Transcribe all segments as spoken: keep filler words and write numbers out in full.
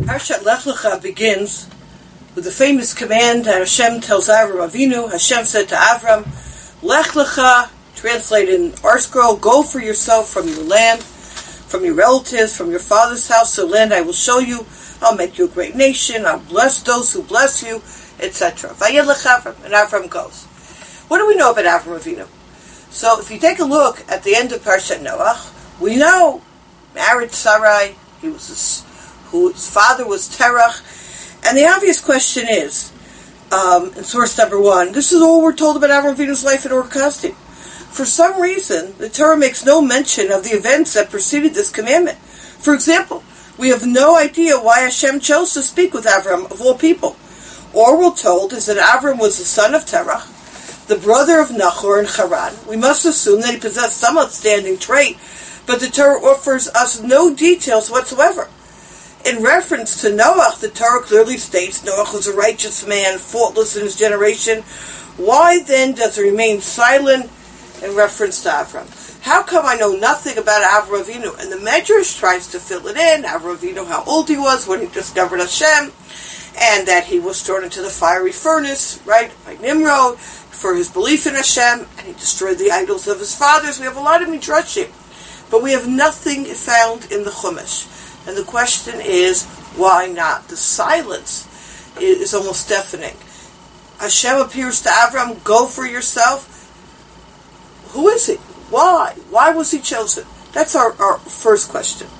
Parshat Lech Lecha begins with the famous command that Hashem tells Avram Avinu. Hashem said to Avram, Lech Lecha, translated in our scroll, go for yourself from your land, from your relatives, from your father's house, to the land I will show you. I'll make you a great nation. I'll bless those who bless you, et cetera. Vayelech Avram, and Avram goes. What do we know about Avram Avinu? So if you take a look at the end of Parshat Noach, we know married Sarai. He was a whose father was Terach. And the obvious question is, um, in source number one, this is all we're told about Avram Avinu's life in Ur Kasdim. For some reason, the Torah makes no mention of the events that preceded this commandment. For example, we have no idea why Hashem chose to speak with Avram of all people. All we're told is that Avram was the son of Terach, the brother of Nachor and Haran. We must assume that he possessed some outstanding trait, but the Torah offers us no details whatsoever. In reference to Noach, the Torah clearly states Noach was a righteous man, faultless in his generation. Why then does it remain silent in reference to Avram? How come I know nothing about Avram Avinu? And the Medrash tries to fill it in. Avram Avinu, how old he was when he discovered Hashem, and that he was thrown into the fiery furnace, right, by Nimrod, for his belief in Hashem, and he destroyed the idols of his fathers. We have a lot of midrashim, but we have nothing found in the Chumash. And the question is, why not? The silence is almost deafening. Hashem appears to Avram, go for yourself. Who is he? Why? Why was he chosen? That's our, our first question.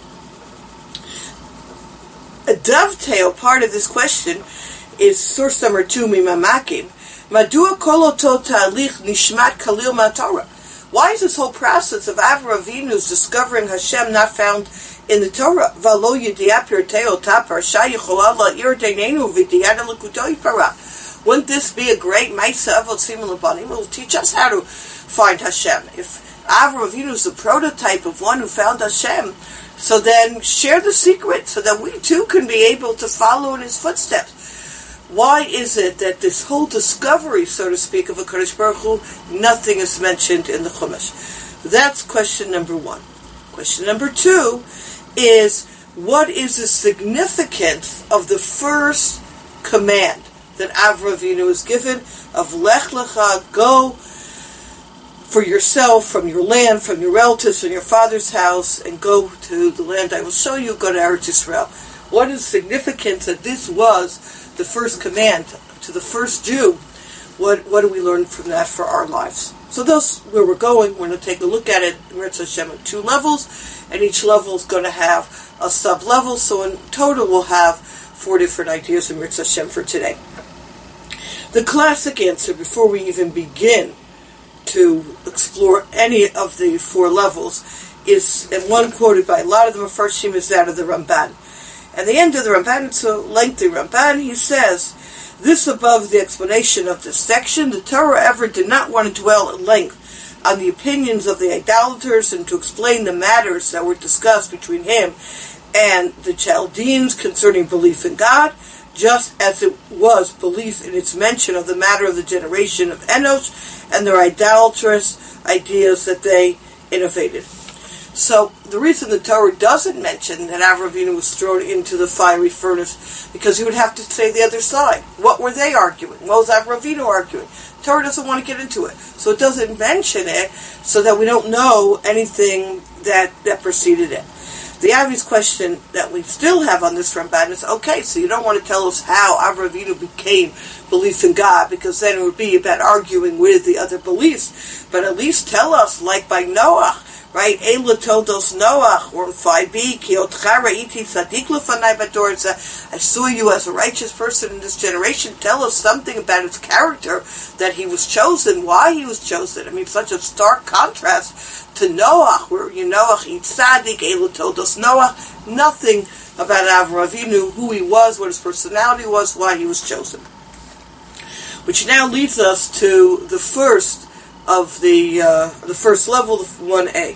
A dovetail part of this question is source number two, Mimamakim. Madua koloto ta'alich nishmat kalil ma'torah. Why is this whole process of Avram Avinu's discovering Hashem not found in the Torah? Valo yediyah pirtei ota parsha yichola la'ir deinenu v'diyah l'kutoi parah. Wouldn't this be a great ma'aseh avot siman l'banim? It will teach us how to find Hashem. If Avram Avinu is the prototype of one who found Hashem, so then share the secret so that we too can be able to follow in his footsteps. Why is it that this whole discovery, so to speak, of a HaKadosh Baruch Hu, nothing is mentioned in the Chumash? That's question number one. Question number two is, what is the significance of the first command that Avram Avinu is given of Lech Lecha, go for yourself, from your land, from your relatives, from your father's house, and go to the land I will show you, go to Eretz Yisrael. What is the significance that this was the first command to the first Jew? What what do we learn from that for our lives? So that's where we're going. We're going to take a look at it in Mirz Hashem at two levels, and each level is going to have a sub-level, so in total we'll have four different ideas in Mirz Hashem for today. The classic answer, before we even begin to explore any of the four levels, is, and one quoted by a lot of the Mefarshim, is that of the Ramban. At the end of the Ramban, it's a lengthy Ramban, he says, this above the explanation of this section, the Torah ever did not want to dwell at length on the opinions of the idolaters and to explain the matters that were discussed between him and the Chaldeans concerning belief in God, just as it was belief in its mention of the matter of the generation of Enosh and their idolatrous ideas that they innovated. So the reason the Torah doesn't mention that Avram Avinu was thrown into the fiery furnace, because you would have to say the other side. What were they arguing? What was Avram Avinu arguing? The Torah doesn't want to get into it. So it doesn't mention it so that we don't know anything that, that preceded it. The obvious question that we still have on this Ramban is, okay, so you don't want to tell us how Avram Avinu became belief in God, because then it would be about arguing with the other beliefs. But at least tell us, like by Noah, right? Eila Toldos Noach, or five b, Ki otcha ra'iti tzadik lefanai b'dor. I saw you as a righteous person in this generation. Tell us something about his character, that he was chosen, why he was chosen. I mean, such a stark contrast to Noach, where you Noach eat tzadik, Eila Toldos Noach. Nothing about Avram Avinu, who he was, what his personality was, why he was chosen. Which now leads us to the first of the uh, the first level, the one A.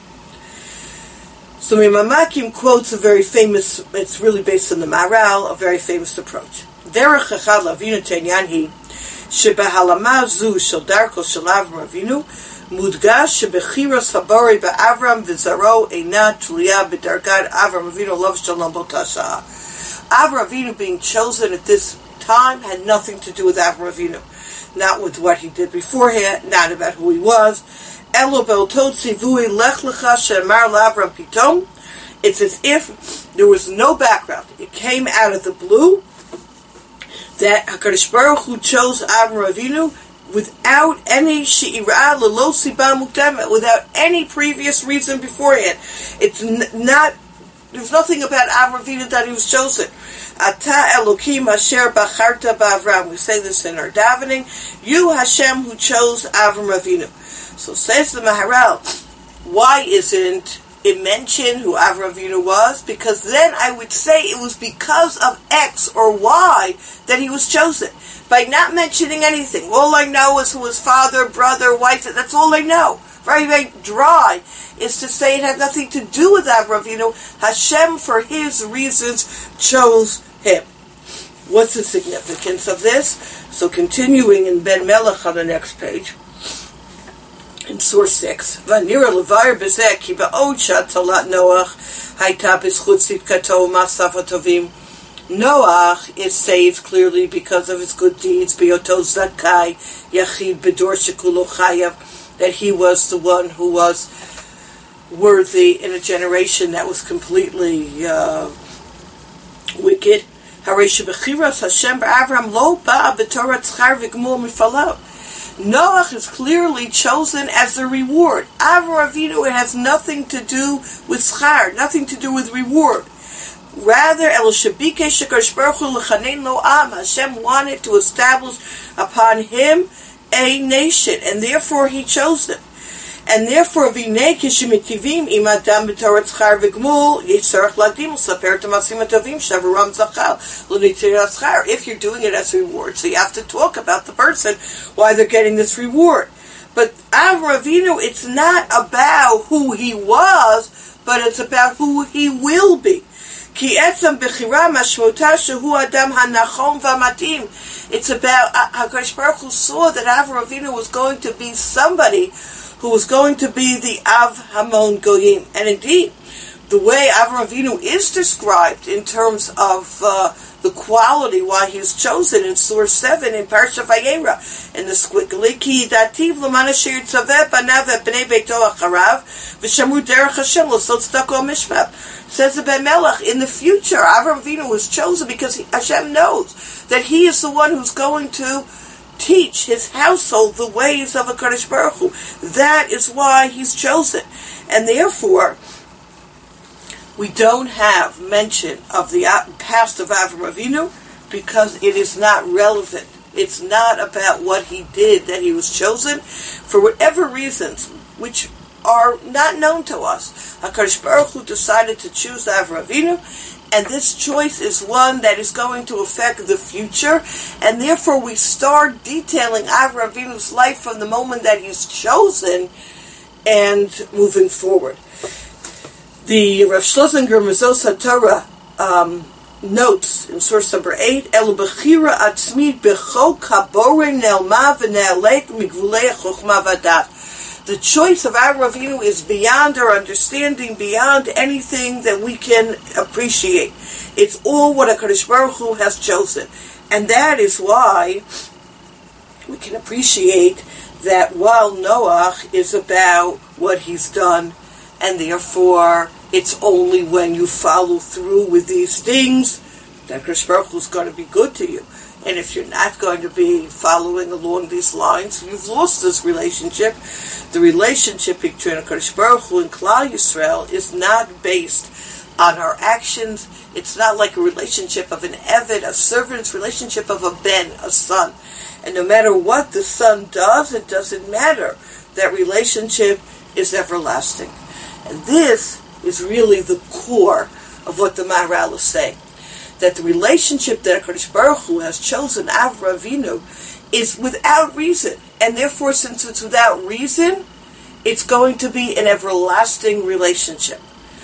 So Mimamakim quotes a very famous, it's really based on the Maharal, a very famous approach. Derech echad lavinu tenyan hi shebehalama zu shel darko shel Avram Avinu Mudgash shebechiras habari be'Avram v'zaro eina tluya b'dargad Avram Avinu love shalom botasha. Avram Avinu being chosen at this time had nothing to do with Avram Avinu, not with what he did beforehand, not about who he was. Elo be'otot tzivui lech lecha she'amar la'Avram pitom. It's as if there was no background. It came out of the blue that HaKadosh Baruch Hu chose Avram Avinu without any she'ira lelo siba mukdamet, without any previous reason beforehand. It's n- not. There's nothing about Avram Avinu that he was chosen. Ata Elokim Asher Bacharta Ba'Avram. We say this in our davening. You Hashem who chose Avram Avinu. So says the Maharal, why isn't it mentioned who Avram Avinu was? Because then I would say it was because of X or Y that he was chosen. By not mentioning anything, all I know is who his father, brother, wife, that's all I know. Very, very dry, is to say it had nothing to do with Avram Avinu. Hashem, for his reasons, chose him. What's the significance of this? So continuing in Ben Melech on the next page, in source six, Vanira levar bezeh ki ba'od shatalat Noach hayta b'zchut tzidkato u'masav hatovim. Noach is saved clearly because of his good deeds. B'yoto zakai yachid b'dor shekulo chayav, that he was the one who was worthy in a generation that was completely uh, wicked. Harei shebechiras Hashem b'Avram lo ba'a b'torah tzchar v'gmul mifalav. Noach is clearly chosen as the reward. Avram Avinu, it has nothing to do with schar, nothing to do with reward. Rather, El Shabikesh HaKadosh Baruch Hu L'chanein Lo Am, Hashem wanted to establish upon him a nation, and therefore he chose them. And therefore, V'nei Kishimitivim Im Adam B'Torah Tzchar V'Gmul Yitzarech Ladim L'Saper T'Masim Atovim Shavuram Zachal L'Nitzir Tzchar. If you're doing it as a reward, so you have to talk about the person why they're getting this reward. But Avram Avinu, it's not about who he was, but it's about who he will be. Ki etzam bechira mashmota shehu adam hanachom v'matim. It's about HaKadosh Baruch Hu saw that Avram Avinu was going to be somebody who was going to be the Av Hamon Goyim. And indeed, the way Avram Avinu is described in terms of uh, the quality why he is chosen in Surah seven in Parsha Vayera, in the squiggly ki dativ l'man asher yitzaveh banav b'nei beito acharav v'shamru derech Hashem l'sot tzedakah mishpat. Says the Ben Melech, in the future, Avram Avinu was chosen because he, Hashem knows that he is the one who's going to teach his household the ways of HaKadosh Baruch Hu. That is why he's chosen. And therefore, we don't have mention of the past of Avram Avinu because it is not relevant. It's not about what he did that he was chosen. For whatever reasons, which are not known to us, HaKadosh Baruch Hu decided to choose Avram Avinu, and this choice is one that is going to affect the future, and therefore we start detailing Avram Avinu's life from the moment that he's chosen and moving forward. The Rav Schlesinger Mezos HaTorah um, notes in source number eight, El bechira atzmid bechok habore ne'elma v'ne'elek migvulei chokhmah v'adat. The choice of Avram Avinu is beyond our understanding, beyond anything that we can appreciate. It's all what HaKadosh Baruch Hu has chosen. And that is why we can appreciate that while Noach is about what he's done, and therefore it's only when you follow through with these things that HaKadosh Baruch Hu is going to be good to you. And if you're not going to be following along these lines, you've lost this relationship. The relationship between HaKadosh Baruch Hu and Klal Yisrael is not based on our actions. It's not like a relationship of an Eved, a servant's relationship of a Ben, a son. And no matter what the son does, it doesn't matter. That relationship is everlasting. And this is really the core of what the Maharal is saying. That the relationship that HaKadosh Baruch Hu has chosen Avram Avinu is without reason. And therefore, since it's without reason, it's going to be an everlasting relationship.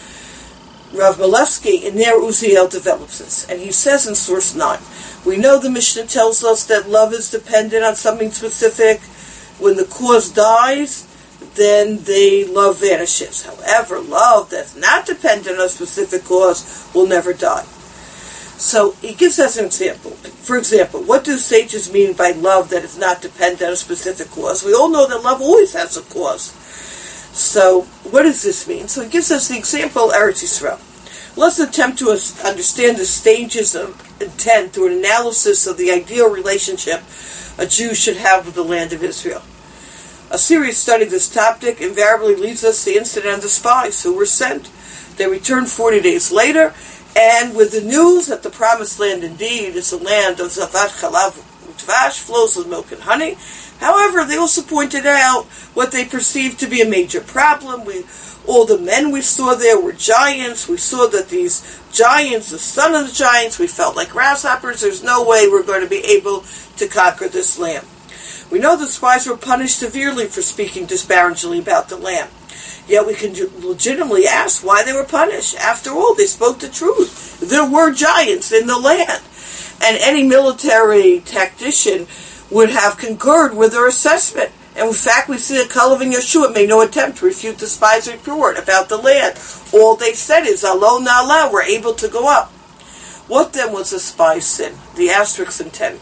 Rav Malevsky in Ner Uziel develops this. And he says in source nine, we know the Mishnah tells us that love is dependent on something specific. When the cause dies, then the love vanishes. However, love that's not dependent on a specific cause will never die. So he gives us an example. For example, what do sages mean by love that is not dependent on a specific cause? We all know that love always has a cause. So what does this mean? So he gives us the example of Eretz Yisrael. Let's attempt to understand the stages of intent through an analysis of the ideal relationship a Jew should have with the land of Israel. A serious study of this topic invariably leads us to the incident of the spies who were sent. They returned forty days later, and with the news that the promised land indeed is a land of Zavat Chalav Utvash, flows with milk and honey. However, they also pointed out what they perceived to be a major problem. We, all the men we saw there were giants. We saw that these giants, the son of the giants, we felt like grasshoppers. There's no way we're going to be able to conquer this land. We know the spies were punished severely for speaking disparagingly about the land. Yet we can legitimately ask why they were punished. After all, they spoke the truth. There were giants in the land. And any military tactician would have concurred with their assessment. And in fact, we see that Kalev and Yeshua made no attempt to refute the spies' report about the land. All they said is, Alo Na'ala, we're able to go up. What then was the spies' sin? The asterisk in ten.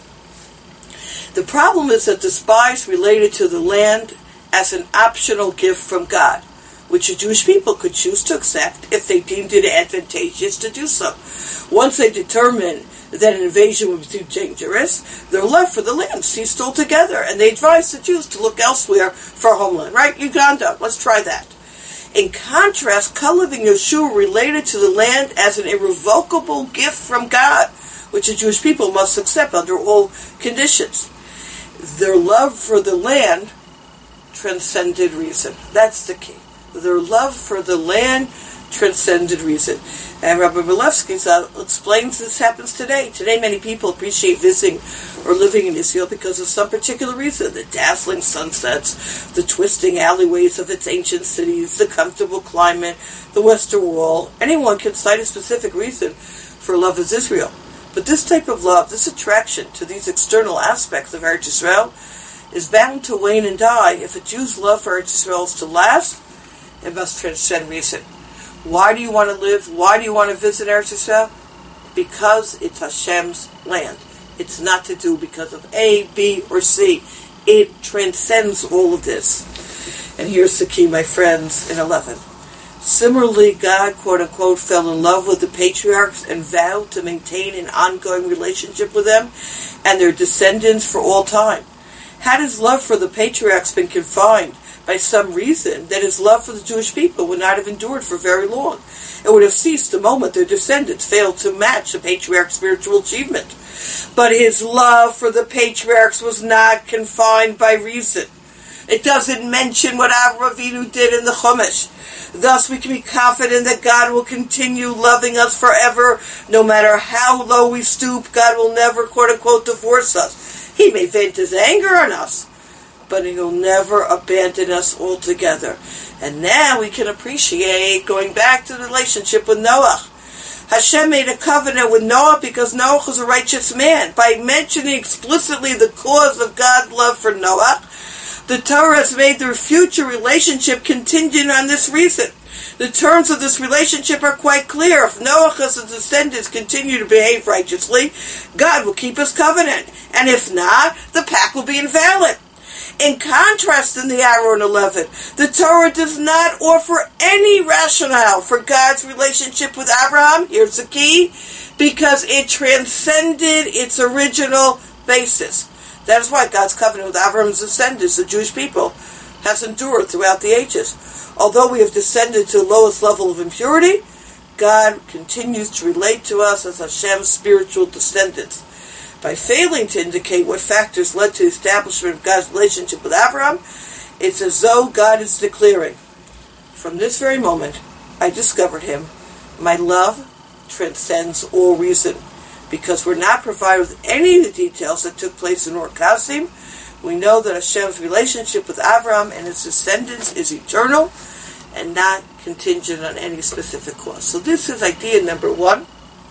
The problem is that the spies related to the land as an optional gift from God, which the Jewish people could choose to accept if they deemed it advantageous to do so. Once they determined that an invasion would be too dangerous, their love for the land ceased altogether, and they advised the Jews to look elsewhere for a homeland. Right, Uganda, let's try that. In contrast, Kalev and Yeshua related to the land as an irrevocable gift from God, which the Jewish people must accept under all conditions. Their love for the land transcended reason. That's the key. Their love for the land transcended reason. And Rabbi Milevsky explains this happens today. Today many people appreciate visiting or living in Israel because of some particular reason. The dazzling sunsets, the twisting alleyways of its ancient cities, the comfortable climate, the Western Wall. Anyone can cite a specific reason for love of Israel. But this type of love, this attraction to these external aspects of Eretz Yisrael is bound to wane and die. If a Jew's love for Eretz Yisrael is to last, it must transcend reason. Why do you want to live? Why do you want to visit Eretz Yisrael? Because it's Hashem's land. It's not to do because of A, B, or C. It transcends all of this. And here's the key, my friends, in eleven. Similarly, God, quote-unquote, fell in love with the patriarchs and vowed to maintain an ongoing relationship with them and their descendants for all time. Had his love for the patriarchs been confined by some reason, that his love for the Jewish people would not have endured for very long. It would have ceased the moment their descendants failed to match the patriarch's spiritual achievement. But his love for the patriarchs was not confined by reason. It doesn't mention what Avraham Avinu did in the Chumash. Thus we can be confident that God will continue loving us forever. No matter how low we stoop, God will never, quote-unquote, divorce us. He may vent his anger on us, but he will never abandon us altogether. And now we can appreciate going back to the relationship with Noah. Hashem made a covenant with Noah because Noah was a righteous man. By mentioning explicitly the cause of God's love for Noah, the Torah has made their future relationship contingent on this reason. The terms of this relationship are quite clear. If Noah and his descendants continue to behave righteously, God will keep his covenant. And if not, the pact will be invalid. In contrast, in the Aaron eleven, the Torah does not offer any rationale for God's relationship with Abraham. Here's the key. Because it transcended its original basis. That is why God's covenant with Abraham's descendants, the Jewish people, has endured throughout the ages. Although we have descended to the lowest level of impurity, God continues to relate to us as Hashem's spiritual descendants. By failing to indicate what factors led to the establishment of God's relationship with Abraham, it's as though God is declaring, from this very moment, I discovered him. My love transcends all reason. Because we're not provided with any of the details that took place in Ur Kasdim, we know that Hashem's relationship with Abraham and his descendants is eternal and not contingent on any specific cause. So this is idea number one,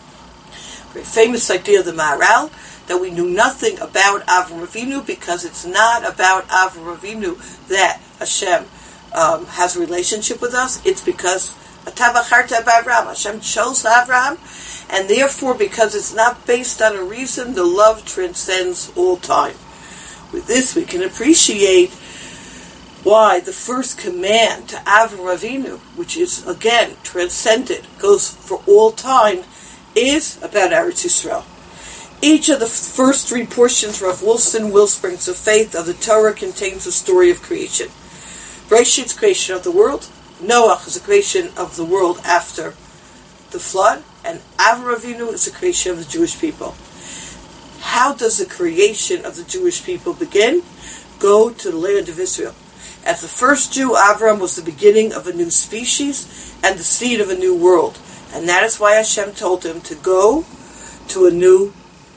very famous idea of the Maharal, that we knew nothing about Avraham Avinu because it's not about Avraham Avinu that Hashem um, has a relationship with us, it's because Hashem chose Avraham, and therefore, because it's not based on a reason, the love transcends all time. With this, we can appreciate why the first command to Avraham Avinu, which is, again, transcendent, goes for all time, is about Eretz Yisrael. Each of the first three portions, Rav Wilson Wellsprings of Faith of the Torah, contains a story of creation. Bereshit's creation of the world, Noach is the creation of the world after the flood, and Avraham Avinu is the creation of the Jewish people. How does the creation of the Jewish people begin? Go to the land of Israel. As the first Jew, Avraham was the beginning of a new species and the seed of a new world. And that is why Hashem told him to go to a new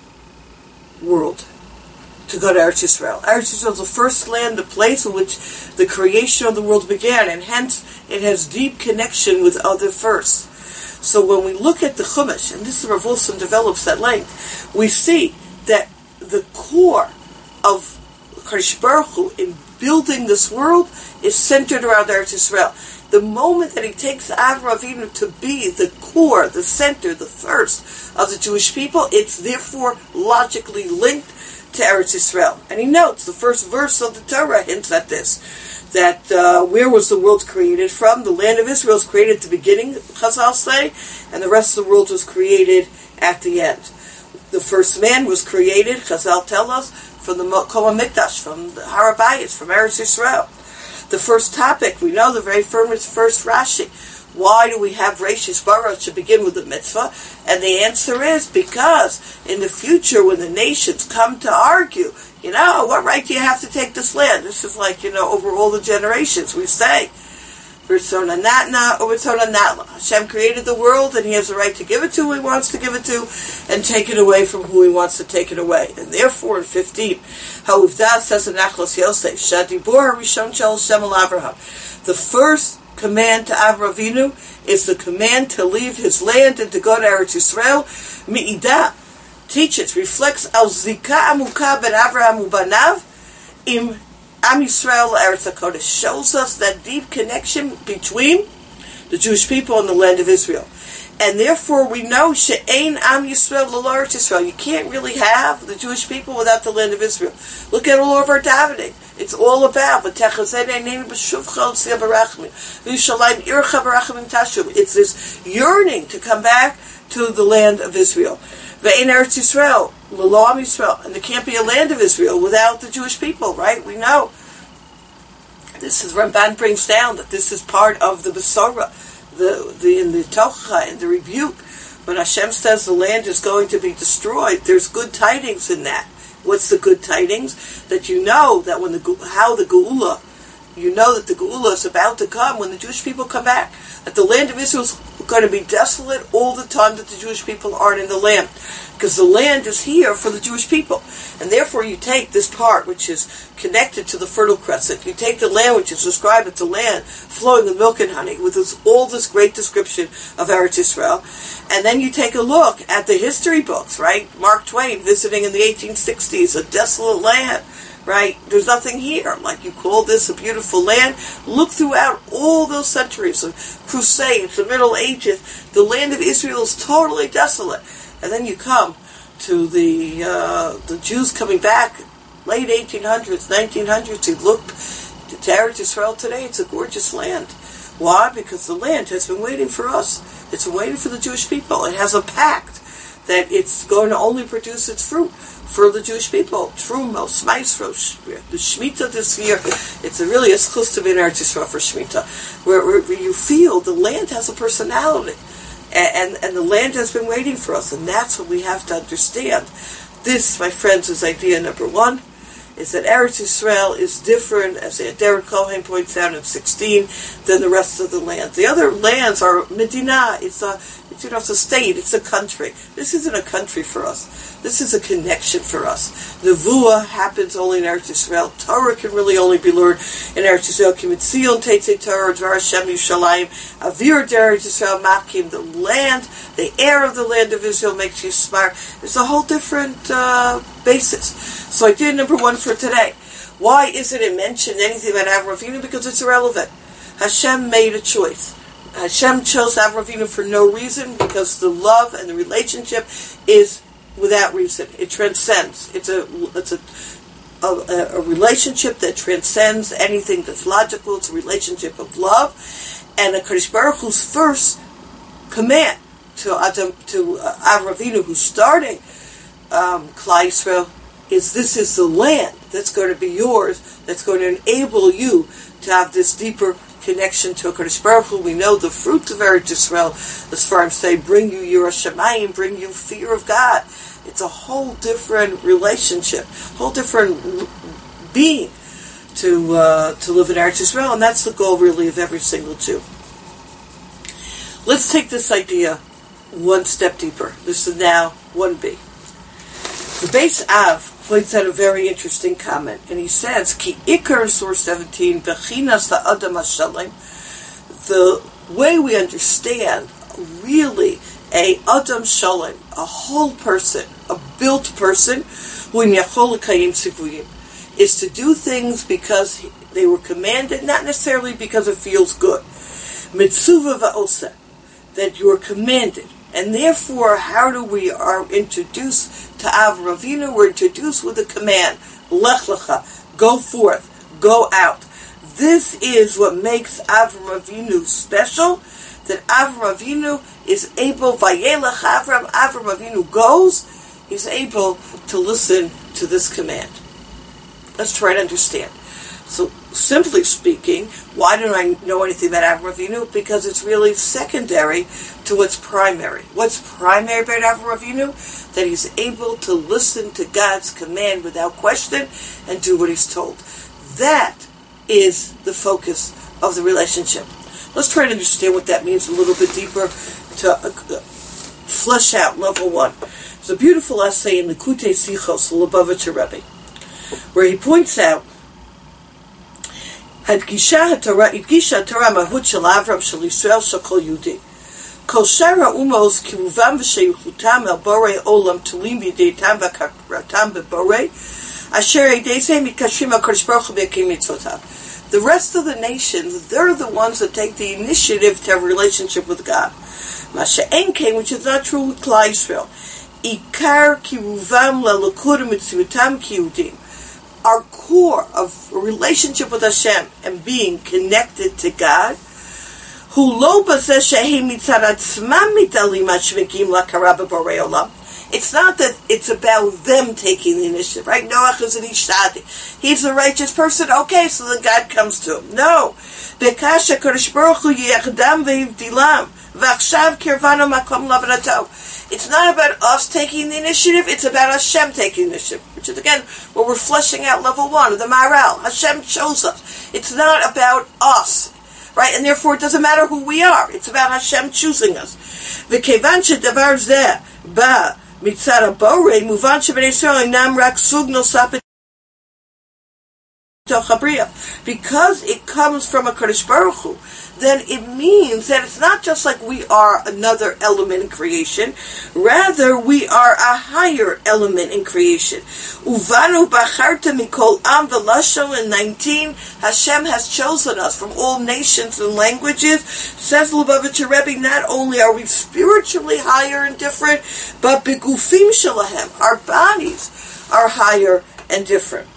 world, to go to Eretz Yisrael. Eretz Yisrael is the first land, the place in which the creation of the world began, and hence it has deep connection with other firsts. So when we look at the Chumash, and this is where Rav Wilson develops at length, we see that the core of Kadosh Baruch Hu in building this world is centered around Eretz Yisrael. The moment that he takes Avraham Avinu to be the core, the center, the first of the Jewish people, it's therefore logically linked to Eretz Yisrael. And he notes, the first verse of the Torah hints at this, that uh, where was the world created from? The land of Israel was created at the beginning, Chazal say, and the rest of the world was created at the end. The first man was created, Chazal tell us, from the Kol HaMikdash, from the Har HaBayis, from Eretz Yisrael. The first topic, we know the very first, first Rashi. Why do we have Reishis Bara to begin with the mitzvah? And the answer is because in the future when the nations come to argue, you know, what right do you have to take this land? This is like, you know, over all the generations we say, Hashem created the world and he has the right to give it to who he wants to give it to and take it away from who he wants to take it away. And therefore in fifteen, Ha'uvdah says in Achlos Yosef, Shadibur Rishon Shel Hashem al Avraham. The first command to Avraham Avinu is the command to leave his land and to go to Eretz Yisrael. Mi'idah teaches, reflects al zika amuka ben Avraham ubanav im Am Yisrael Eretz HaKodesh, shows us that deep connection between the Jewish people and the land of Israel. And therefore we know she'ein Am Yisrael l'lo Eretz Yisrael. You can't really have the Jewish people without the land of Israel. Look at all of our davening. It's all about it's this yearning to come back to the land of Israel. Ve'ein Eretz Yisrael l'lo Am Yisrael, and there can't be a land of Israel without the Jewish people, right? We know. This is Ramban brings down that this is part of the Besorah, the the in the Tocha, in the rebuke. When Hashem says the land is going to be destroyed, there's good tidings in that. What's the good tidings? That you know that when the how the Geula, you know that the Geula is about to come when the Jewish people come back. That the land of Israel is going to be desolate all the time that the Jewish people aren't in the land. Because the land is here for the Jewish people. And therefore you take this part which is connected to the Fertile Crescent. You take the land which is described as a land flowing with milk and honey, with this, all this great description of Eretz Yisrael. And then you take a look at the history books, right? Mark Twain visiting in the eighteen sixties, a desolate land. Right? There's nothing here. Like you call this a beautiful land. Look throughout all those centuries of crusades, the Middle Ages, the land of Israel is totally desolate. And then you come to the uh, the Jews coming back, late eighteen hundreds, nineteen hundreds. You look to Eretz Yisrael today, it's a gorgeous land. Why? Because the land has been waiting for us. It's been waiting for the Jewish people. It has a pact that it's going to only produce its fruit for the Jewish people. Trumos, Maestro, the Shemitah this year, it's a really a schus to be in Eretz Yisrael for Shemitah, where, where, where you feel the land has a personality, and, and, and the land has been waiting for us, and that's what we have to understand. This, my friends, is idea number one, is that Eretz Yisrael is different, as Derek Cohen points out in sixteen, than the rest of the lands. The other lands are Medina, it's a It's, you know, it's a state, it's a country. This isn't a country for us. This is a connection for us. Nevuah happens only in Eretz Yisrael. Torah can really only be learned in Eretz Yisrael. Kimitzion Teitzei Torah, Dvar Hashem Yushalayim, Avir Eretz Yisrael Makim, the land, the air of the land of Israel makes you smart. It's a whole different uh, basis. So idea number one for today. Why isn't it mentioned anything about Avraham Avinu? Because it's irrelevant. Hashem made a choice. Hashem chose Avraham Avinu for no reason, because the love and the relationship is without reason. It transcends. It's a it's a a, a relationship that transcends anything that's logical. It's a relationship of love, and a Kadosh Baruch Hu's first command to Adam to uh, Avraham Avinu, who's starting um, Klal Yisrael, is this is the land that's going to be yours. That's going to enable you to have this deeper connection to HaKadosh Baruch Hu. We know the fruits of Eretz Yisrael, as far as say, bring you Yirah Shamayim, bring you fear of God. It's a whole different relationship, whole different being to uh, to live in Eretz Yisrael, and that's the goal really of every single Jew. Let's take this idea one step deeper. This is now one B. The Beis Av points out a very interesting comment, and he says, Ki Ikar, source seventeen, Bechinas Ha'adam HaShalem, the way we understand really a Adam Shalem, a whole person, a built person, who in Yachol L'Kayim Sivuyim, is to do things because they were commanded, not necessarily because it feels good. Mitzuva Va'osa, that you are commanded. And therefore, how do we are introduced to Avraham Avinu? We're introduced with a command, Lech Lecha, go forth, go out. This is what makes Avraham Avinu special, that Avraham Avinu is able, Vayelech Avram, Avraham Avinu goes, he's able to listen to this command. Let's try to understand. So, simply speaking, why don't I know anything about Avraham Avinu? Because it's really secondary to what's primary. What's primary about Avraham Avinu? That he's able to listen to God's command without question and do what he's told. That is the focus of the relationship. Let's try to understand what that means a little bit deeper to uh, flesh out level one. There's a beautiful essay in the Likutei Sichos, the Lubavitcher Rebbe, where he points out הדגישה התורה, הדגישה התורה מהות של אברהם, של ישראל, של כל יהודי. כל שאר האומות קירובם ושייכותם אל בורא עולם תלויים בידיעתם והכרתם בבורא, אשר ידי זה מתקשרים אל הקדוש ברוך הוא ויקיימו מצוותיו. The rest of the nations, they're the ones that take the initiative to have a relationship with God. מה שאין כן, which is not true with Klal Yisrael. עיקר קירובם לליכוד ומציאותם כיהודים. Our core of a relationship with Hashem and being connected to God, it's not that it's about them taking the initiative, right? Noach is an Ishtadi. He's a righteous person, okay, so then God comes to him. No. It's not about us taking the initiative, it's about Hashem taking the initiative, which is again what we're fleshing out level one of the Maral. Hashem chose us. It's not about us, right? And therefore it doesn't matter who we are. It's about Hashem choosing us. V'kevan shedavar zeh ba mitzad haborei muvan shebnei Yisrael einam rak sug nosaf because it comes from a Kadosh Baruch Hu, then it means that it's not just like we are another element in creation, rather we are a higher element in creation. Uvanu bacharta mikol am v'lashon in nineteen, Hashem has chosen us from all nations and languages. Says Lubavitcher Rebbe, not only are we spiritually higher and different, but begufim shalahem, our bodies are higher and different.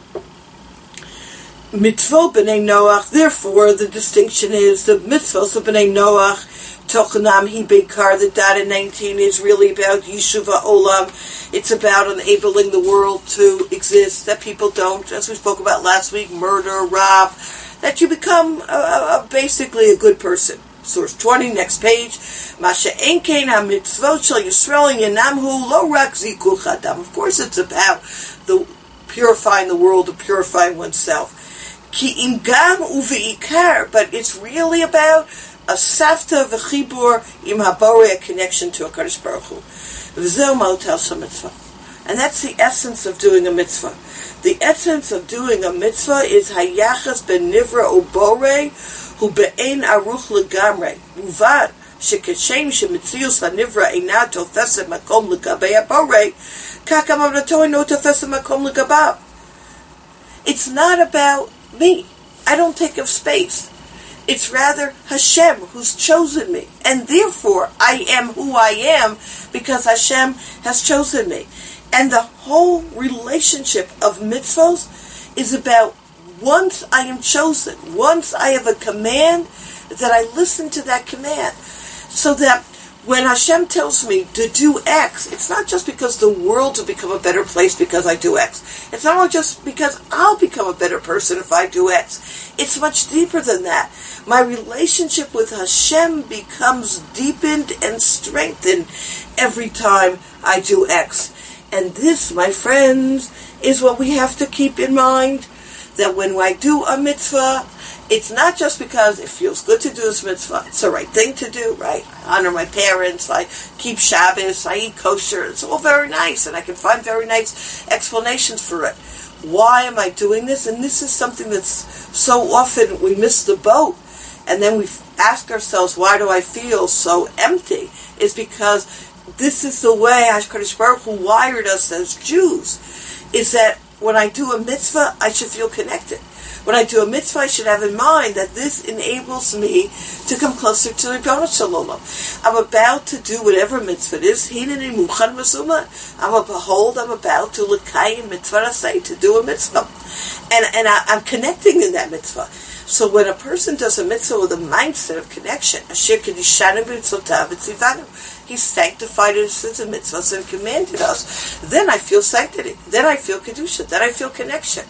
Mitzvot b'nei Noach, therefore the distinction is the mitzvot of b'nei Noach, Tochanam hi beikar, the dot in nineteen is really about Yishuva Olam. It's about enabling the world to exist, that people don't, as we spoke about last week, murder, rob, that you become a, a, basically a good person. Source twenty, next page. Masha enkein ha-mitzvot shel Yisrael yanamhu lo rak zikuch adam. Of course it's about the purifying the world, to purifying oneself. Ki im gam uveikar, but it's really about a safta v'chibur im habore, a connection to a Kadosh Baruch Hu. V'zeh ma'otel shel mitzvah, and that's the essence of doing a mitzvah. The essence of doing a mitzvah is hayachas ben nivra ubore hu be'ein aruch legamre uvad shekeshem shemitzius hanivra eina tofeset makom legabei habore kakam avnatoi no tofeset makom legabav. It's not about me. I don't take up space. It's rather Hashem who's chosen me. And therefore, I am who I am because Hashem has chosen me. And the whole relationship of mitzvos is about once I am chosen, once I have a command, that I listen to that command. So that when Hashem tells me to do X, it's not just because the world will become a better place because I do X. It's not just because I'll become a better person if I do X. It's much deeper than that. My relationship with Hashem becomes deepened and strengthened every time I do X. And this, my friends, is what we have to keep in mind, that when I do a mitzvah, it's not just because it feels good to do this mitzvah. It's the right thing to do, right? I honor my parents, I keep Shabbos, I eat kosher. It's all very nice, and I can find very nice explanations for it. Why am I doing this? And this is something that's so often we miss the boat. And then we ask ourselves, why do I feel so empty? It's because this is the way HaKadosh Baruch Hu wired us as Jews, is that when I do a mitzvah, I should feel connected. When I do a mitzvah, I should have in mind that this enables me to come closer to Ribono Shel Olam. I'm about to do whatever mitzvah it is. Hineni muchan v'suma. I'm a behold, I'm about to l'kayim mitzvah asay, to do a mitzvah. And, and I, I'm connecting in that mitzvah. So when a person does a mitzvah with a mindset of connection, Asher kedishanu b'mitzotav v'tzivanu, He sanctified us as a mitzvah and commanded us, then I feel sanctity. Then I feel kedusha. Then I feel connection.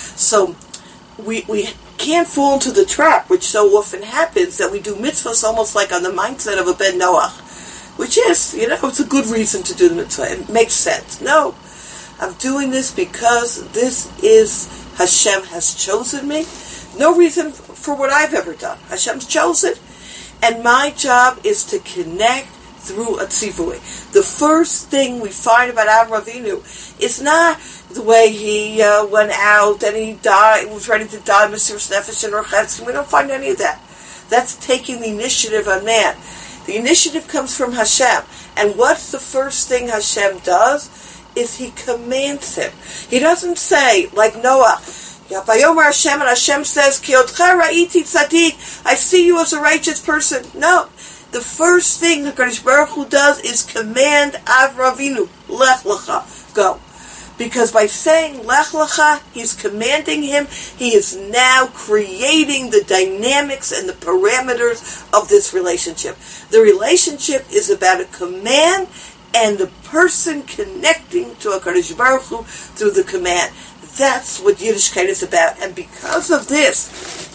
So we we can't fall into the trap, which so often happens, that we do mitzvahs almost like on the mindset of a Ben Noach, which is, you know, it's a good reason to do the mitzvah. It makes sense. No, I'm doing this because this is, Hashem has chosen me. No reason for what I've ever done. Hashem's chosen, and my job is to connect through a tzivui. The first thing we find about Avraham Avinu is not the way he uh, went out and he died, was ready to die, Mesiras Nefesh and Rochetzim. We don't find any of that. That's taking the initiative on man. The initiative comes from Hashem. And what's the first thing Hashem does? Is He commands him. He doesn't say, like Noah, Vayomer Hashem, and Hashem says, Ki otcha ra'iti tzadik, I see you as a righteous person. No. The first thing HaKadosh Baruch Hu does is command Avraham Avinu, Lech Lecha, go. Because by saying Lech Lecha, He's commanding him. He is now creating the dynamics and the parameters of this relationship. The relationship is about a command and the person connecting to HaKadosh Baruch Hu through the command. That's what Yiddishkeit is about. And because of this,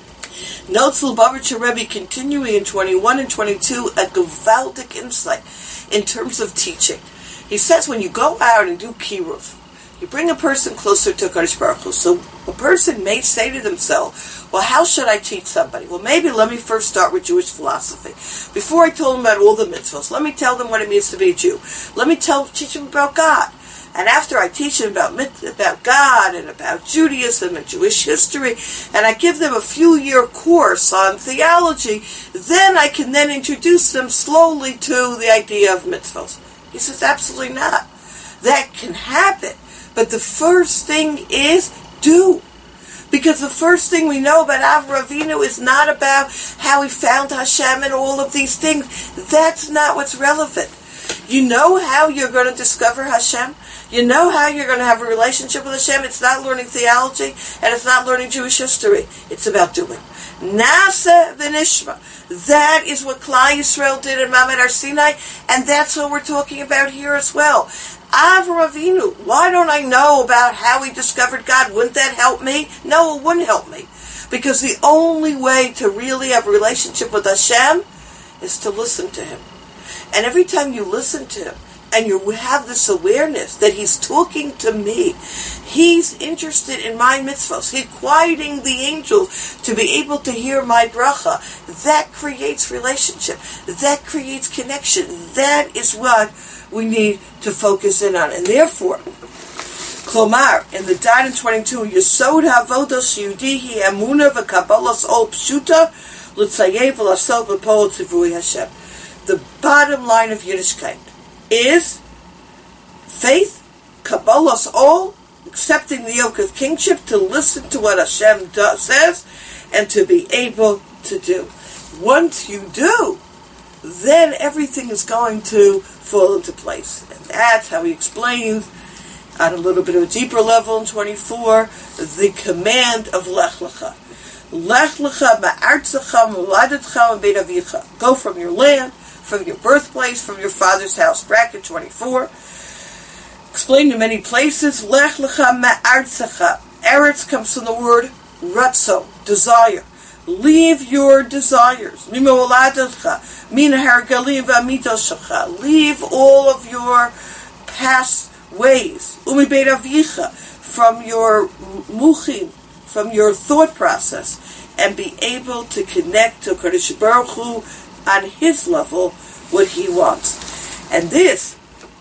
notes Lubavitcher Rebbe continuing in twenty-one and twenty-two a gewaltic insight in terms of teaching. He says when you go out and do kiruv, you bring a person closer to HaKadosh Baruch Hu. So a person may say to themselves, well, how should I teach somebody? Well, maybe let me first start with Jewish philosophy. Before I tell them about all the mitzvahs, let me tell them what it means to be a Jew. Let me tell, teach them about God. And after I teach them about about God and about Judaism and Jewish history, and I give them a few-year course on theology, then I can then introduce them slowly to the idea of mitzvahs. He says, absolutely not. That can happen. But the first thing is do. Because the first thing we know about Avraham Avinu is not about how he found Hashem and all of these things. That's not what's relevant. You know how you're going to discover Hashem? You know how you're going to have a relationship with Hashem? It's not learning theology, and it's not learning Jewish history. It's about doing. Nasa v'nishma. That is what Klal Yisrael did in Mamad Har Sinai, and that's what we're talking about here as well. Avraham Avinu, why don't I know about how he discovered God? Wouldn't that help me? No, it wouldn't help me. Because the only way to really have a relationship with Hashem is to listen to Him. And every time you listen to Him, and you have this awareness that He's talking to me, He's interested in my mitzvahs, He's quieting the angels to be able to hear my bracha, that creates relationship, that creates connection. That is what we need to focus in on. And therefore, Klomar, in the Dot in twenty-two, Yesod Havodas Yudihi Emuna v'Kabbalas Ol Pshuta L'Tzayev L'Asel B'Pol Tzivui Hashem. The bottom line of Yiddishkeit is faith, Kabbalas Ol, accepting the yoke of kingship, to listen to what Hashem does, says, and to be able to do. Once you do, then everything is going to fall into place. And that's how he explains, on a little bit of a deeper level in twenty-four, the command of Lech Lecha. Lech Lecha ma'artzecha moladetcha u'beit avicha. Go from your land, from your birthplace, from your father's house. Bracket twenty-four. Explained in many places, Lech Lecha ma'artzecha. Eretz comes from the word ratzo, desire. Leave your desires. Leave all of your past ways. From your muchim, from your thought process, and be able to connect to Kadosh Baruch Hu on his level, what he wants. And this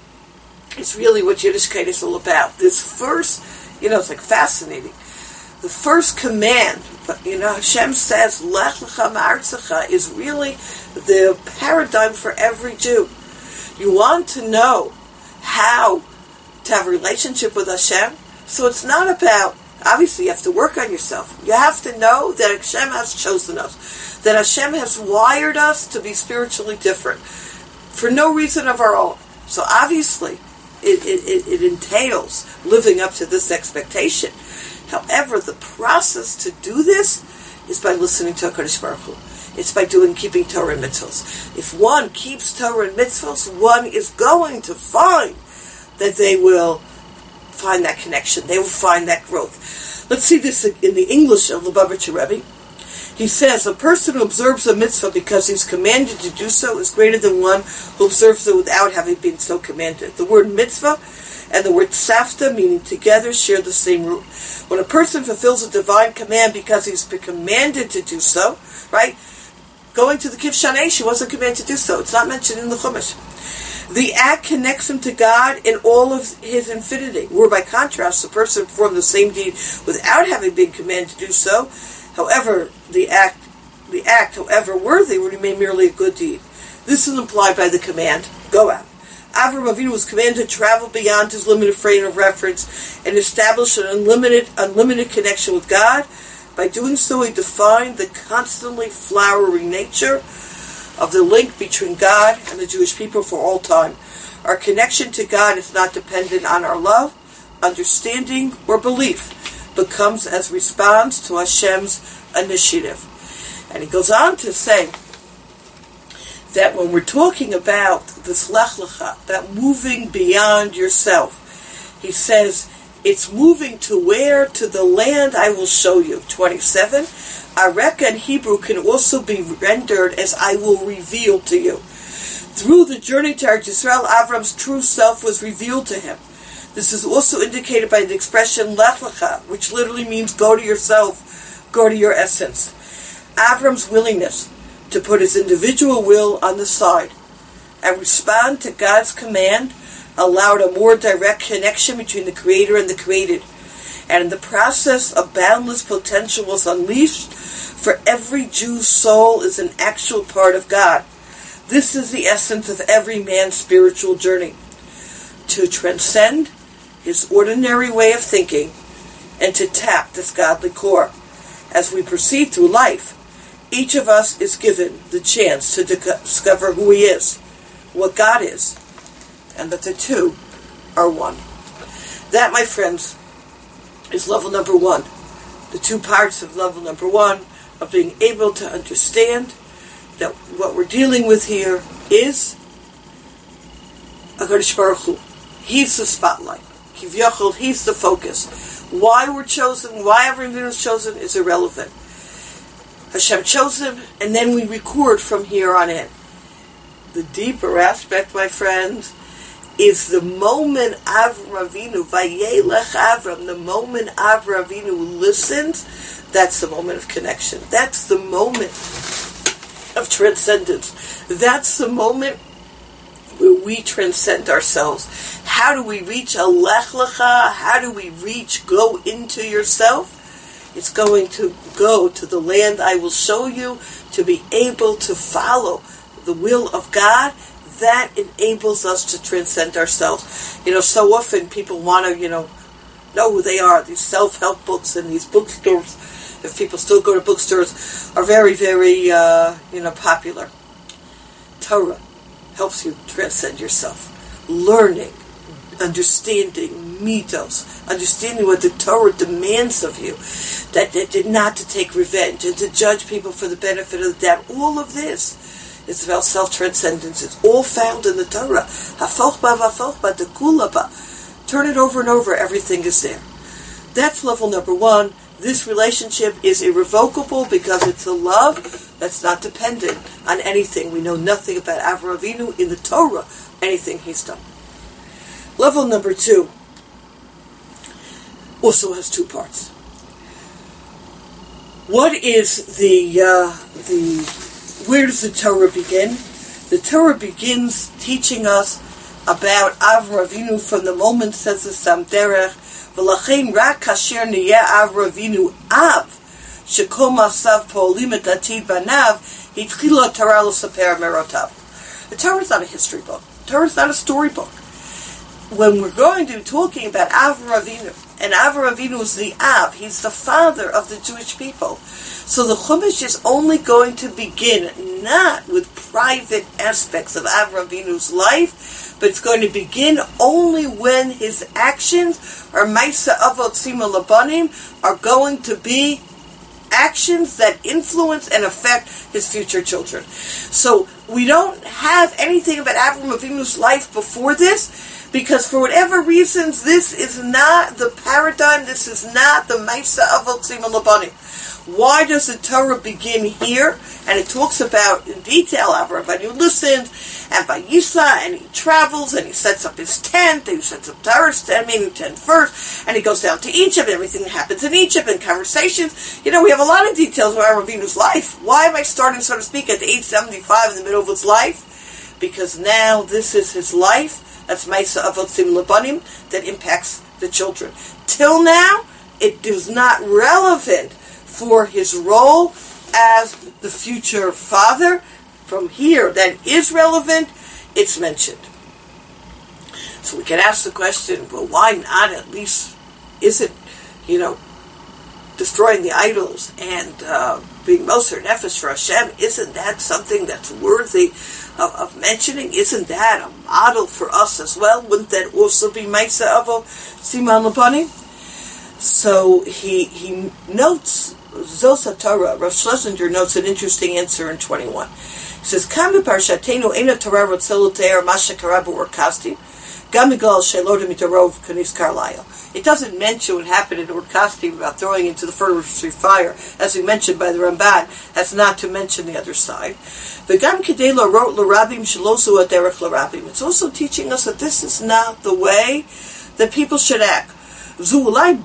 is really what Yiddishkeit is all about. This first, you know, it's like fascinating. The first command, you know, Hashem says, Lech Lecha ma'artzecha, is really the paradigm for every Jew. You want to know how to have a relationship with Hashem? So it's not about, obviously you have to work on yourself. You have to know that Hashem has chosen us, that Hashem has wired us to be spiritually different, for no reason of our own. So obviously, it, it, it entails living up to this expectation. However, the process to do this is by listening to HaKadosh Baruch Hu. It's by doing, keeping Torah and mitzvos. If one keeps Torah and mitzvos, one is going to find that they will find that connection. They will find that growth. Let's see this in the English of Lubavitcher Rebbe. He says, a person who observes a mitzvah because he's commanded to do so is greater than one who observes it without having been so commanded. The word mitzvah and the word tzavta, meaning together, share the same root. When a person fulfills a divine command because he's been commanded to do so, right? Going to the Kivshan Eish, he wasn't commanded to do so. It's not mentioned in the Chumash. The act connects him to God in all of his infinity, where by contrast, the person performed the same deed without having been commanded to do so. However, the act, the act, however worthy, would remain merely a good deed. This is implied by the command, go out. Avraham Avinu was commanded to travel beyond his limited frame of reference and establish an unlimited, unlimited connection with God. By doing so, he defined the constantly flowering nature of the link between God and the Jewish people for all time. Our connection to God is not dependent on our love, understanding, or belief, but comes as response to Hashem's initiative. And he goes on to say that when we're talking about this Lech Lecha, that moving beyond yourself, he says, it's moving to where? To the land I will show you. twenty-seven. Areka in Hebrew can also be rendered as I will reveal to you. Through the journey to Eretz Yisrael, Avram's true self was revealed to him. This is also indicated by the expression Lech Lecha, which literally means go to yourself, go to your essence. Avram's willingness to put his individual will on the side and respond to God's command allowed a more direct connection between the Creator and the created. And in the process, a boundless potential was unleashed, for every Jew's soul is an actual part of God. This is the essence of every man's spiritual journey, to transcend his ordinary way of thinking and to tap this godly core. As we proceed through life, each of us is given the chance to discover who he is, what God is, and that the two are one. That, my friends, is level number one. The two parts of level number one of being able to understand that what we're dealing with here is HaKadosh Baruch Hu. He's the spotlight. Kivyachol, he's the focus. Why we're chosen, why everyone is chosen is irrelevant. Hashem chose him, and then we record from here on in. The deeper aspect, my friends, is the moment Avraham Avinu, Vayelech Avram, the moment Avraham Avinu listens, that's the moment of connection. That's the moment of transcendence. That's the moment where we transcend ourselves. How do we reach a Lech Lecha? How do we reach go into yourself? It's going to go to the land I will show you, to be able to follow the will of God. That enables us to transcend ourselves. You know, so often people want to, you know, know who they are. These self-help books and these bookstores, if people still go to bookstores, are very, very, uh, you know, popular. Torah helps you transcend yourself. Learning, understanding, mitos, understanding what the Torah demands of you, that, that, that not to take revenge and to judge people for the benefit of the doubt. All of this is about self-transcendence. It's all found in the Torah. Hafochba v'afochba dekulaba. Turn it over and over, everything is there. That's level number one. This relationship is irrevocable because it's a love that's not dependent on anything. We know nothing about Avraham Avinu in the Torah, anything he's done. Level number two also has two parts. What is the uh, the where does the Torah begin? The Torah begins teaching us about Avraham Avinu from the moment, says the Sam Derech, V'lachein rak kasher niyeh Avraham Avinu av shekol masav po'olim et atid banav hitchila Torah l'saper merotav. The Torah is not a history book. The Torah is not a storybook. When we're going to be talking about Avraham Avinu, and Avraham Avinu is the Av, he's the father of the Jewish people. So the Chumash is only going to begin not with private aspects of Avraham Avinu's life, but it's going to begin only when his actions, or Maisa Avot Sima Labanim, are going to be actions that influence and affect his future children. So we don't have anything about Avraham Avinu's life before this, because for whatever reasons, this is not the paradigm, this is not the Maisa Avot Sima Labanim. Why does the Torah begin here? And it talks about, in detail, Avraham Avinu listened, and Vayisa, and he travels, and he sets up his tent, and he sets up Torah's tent, maybe tent first, and he goes down to Egypt, and everything that happens in Egypt, and conversations. You know, we have a lot of details of Avraham Avinu's life. Why am I starting, so to speak, at age seventy-five in the middle of his life? Because now this is his life. That's Maisa Avot Sima Labanim, that impacts the children. Till now, it is not relevant for his role as the future father. From here, that is relevant, it's mentioned. So we can ask the question, well, why not at least, is it, you know, destroying the idols and uh, being Moser Nefesh for Hashem, isn't that something that's worthy of, of mentioning? Isn't that a model for us as well? Wouldn't that also be Maisa Avot Sima Labanim? So he he notes, Zos HaTorah, Rav Schlesinger notes an interesting answer in twenty-one. He says, Kam b'parshatenu eina Torah rotzeh l'te'er masha kara b'Ur-Kasdim, gam migal she'lo mitarov kanis karlayel. It doesn't mention what happened in Ur-Kasdim about throwing into the furnace fire, as we mentioned by the Ramban, as not to mention the other side. V'gam kedei l'rot l'rabim shelo zu haderech l'rabim. It's also teaching us that this is not the way that people should act. You know, to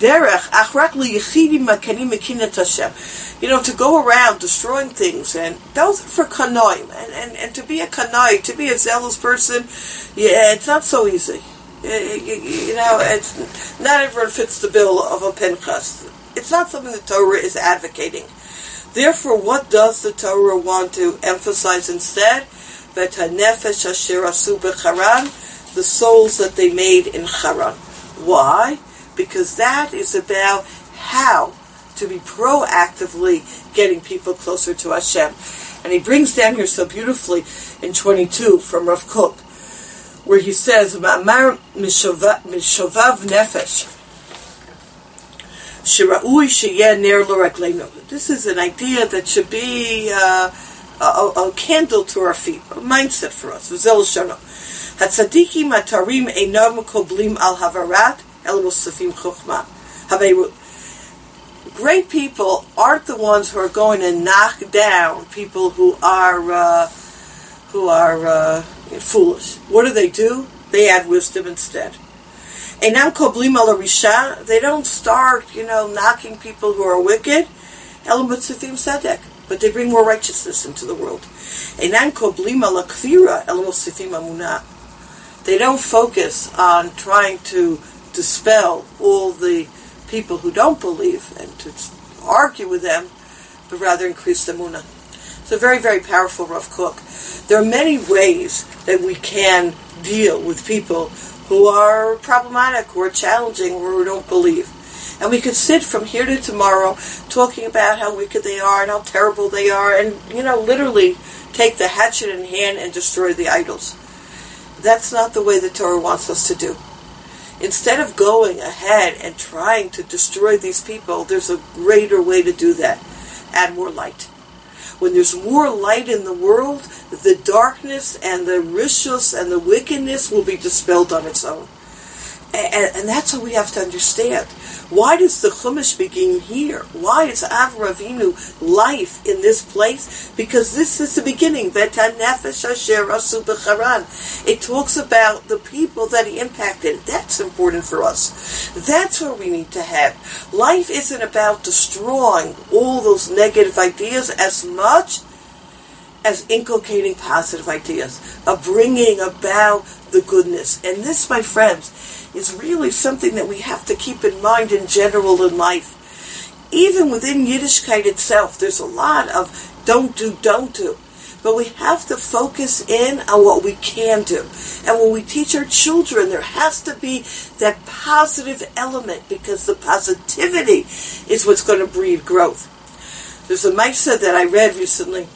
go around destroying things, and those are for kanoim, and, and, and to be a kanoi, to be a zealous person, yeah, it's not so easy. You, you, you know, it's, not everyone fits the bill of a Pinchas. It's not something the Torah is advocating. Therefore, what does the Torah want to emphasize instead? Vet hanefesh asher asu b'charan, the souls that they made in Haran. Why? Because that is about how to be proactively getting people closer to Hashem. And he brings down here so beautifully in twenty-two from Rav Kook, where he says, Ma'amar mishovav nefesh, shira'ui sheyeh ner l'ragleinu. This is an idea that should be uh, a, a candle to our feet, a mindset for us. V'zel shono. Hatzadikim atarim einam koblim al havarat, great people aren't the ones who are going to knock down people who are uh, who are uh, foolish. What do they do? They add wisdom instead. They don't start, you know, knocking people who are wicked, but they bring more righteousness into the world. They don't focus on trying to dispel all the people who don't believe and to argue with them, but rather increase the emunah. It's a very, very powerful Rav Kook. There are many ways that we can deal with people who are problematic, who are challenging, or who don't believe. And we could sit from here to tomorrow talking about how wicked they are and how terrible they are, and, you know, literally take the hatchet in hand and destroy the idols. That's not the way the Torah wants us to do. Instead of going ahead and trying to destroy these people, there's a greater way to do that. Add more light. When there's more light in the world, the darkness and the rishus and the wickedness will be dispelled on its own. And, and that's what we have to understand. Why does the Chumash begin here? Why is Avraham Avinu life in this place? Because this is the beginning. It talks about the people that he impacted. That's important for us. That's what we need to have. Life isn't about destroying all those negative ideas as much as inculcating positive ideas, of bringing about the goodness. And this, my friends, is really something that we have to keep in mind in general in life. Even within Yiddishkeit itself, there's a lot of don't do, don't do. But we have to focus in on what we can do. And when we teach our children, there has to be that positive element, because the positivity is what's going to breed growth. There's a Maisa that I read recently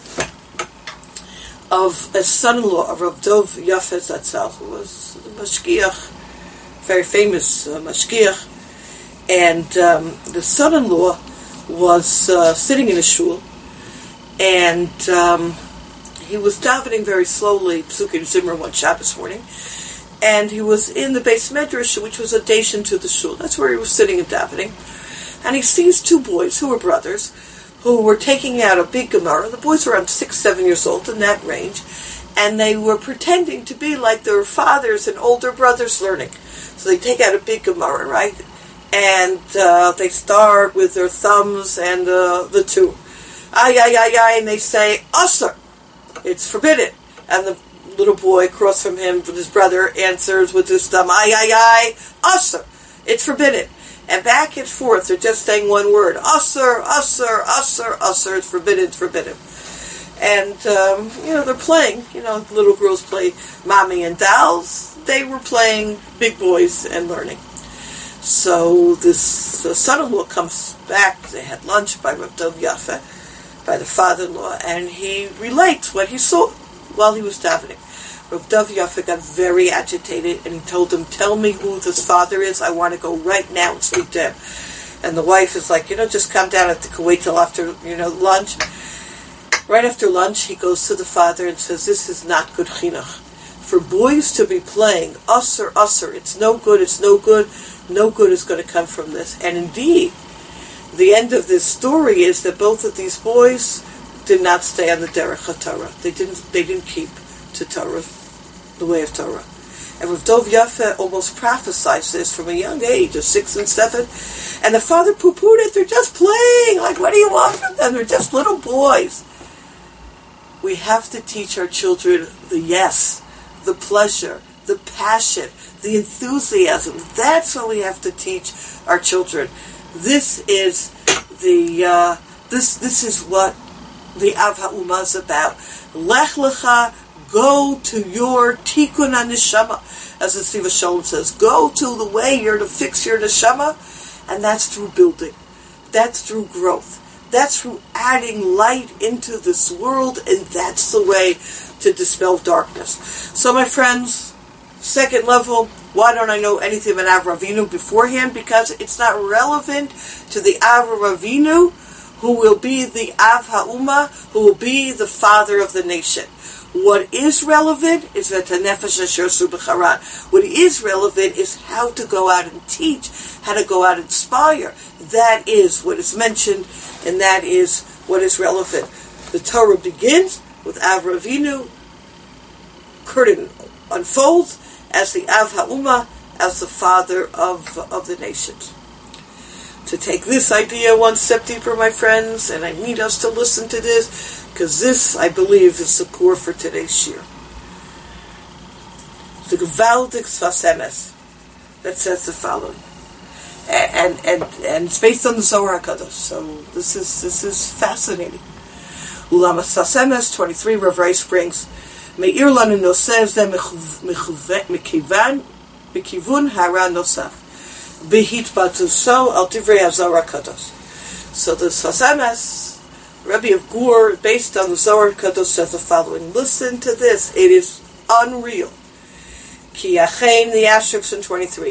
of a son-in-law of Rav Dov Yafet Zatzal, who was a mashgiach, very famous uh, mashgiach, and um, the son-in-law was uh, sitting in a shul, and um, he was davening very slowly, Psukim Zimmer, one Shabbos morning, and he was in the Beis Medrash, which was adjacent to the shul. That's where he was sitting and davening, and he sees two boys who were brothers, who were taking out a big Gemara. The boys were around six, seven years old, in that range, and they were pretending to be like their fathers and older brothers learning. So they take out a big Gemara, right? And uh, they start with their thumbs and uh, the two. Ay, ay, ay, ay, and they say, Asr, it's forbidden. And the little boy across from him, with his brother, answers with his thumb, ay, ay, ay, Asr, it's forbidden. And back and forth, they're just saying one word. Asr, asr, asr, asr, it's forbidden, it's forbidden. And, um, you know, they're playing. You know, little girls play mommy and dolls. They were playing big boys and learning. So this the son-in-law comes back. They had lunch by Rav Dov Yafet, by the father-in-law, and he relates what he saw while he was davening. Rav Dov Yafet got very agitated, and he told him, tell me who this father is. I want to go right now and speak to him. And the wife is like, you know, just come down at the Kuwait till after, you know, lunch. Right after lunch, he goes to the father and says, this is not good chinuch. For boys to be playing, usser, usser, it's no good, it's no good, no good is going to come from this. And indeed, the end of this story is that both of these boys did not stay on the derech HaTorah. They didn't, they didn't keep to Torah, the way of Torah. And Rav Dov Yafet almost prophesied this from a young age of six and seven. And the father poo-pooed it. They're just playing. Like, what do you want from them? They're just little boys. We have to teach our children the yes, the pleasure, the passion, the enthusiasm. That's what we have to teach our children. This is the uh, this this is what the Av HaUmah is about. Lech lecha. Go to your tikkun neshama, as the Siva Shalom says. Go to the way you're to fix your neshama, and that's through building. That's through growth. That's through adding light into this world, and that's the way to dispel darkness. So, my friends, second level, why don't I know anything about Avraham Avinu beforehand? Because it's not relevant to the Avraham Avinu, who will be the Av HaUmah, who will be the father of the nation. What is relevant is What is relevant is how to go out and teach, how to go out and inspire. That is what is mentioned, and that is what is relevant. The Torah begins with Avraham Avinu, curtain unfolds as the Av HaUmah, as the father of, of the nations. To take this idea one step deeper, my friends, and I need us to listen to this, because this, I believe, is the core for today's shir. The Gewaltig Sfas Emes that says the following, and and and it's based on the Zohar HaKadosh. So this is this is fascinating. Ulama Sfas Emes twenty-three. Rav Rice brings Meir Lanu Noseh Ze Mekivan Mekivun Hara Nosaf. Behitbatuso al divrei Zohar Kadosh. So the Sfas Emes, Rebbe of Gur, based on the Zohar Kadosh, says the following. Listen to this. It is unreal. Ki achein, the asterisks in twenty-three.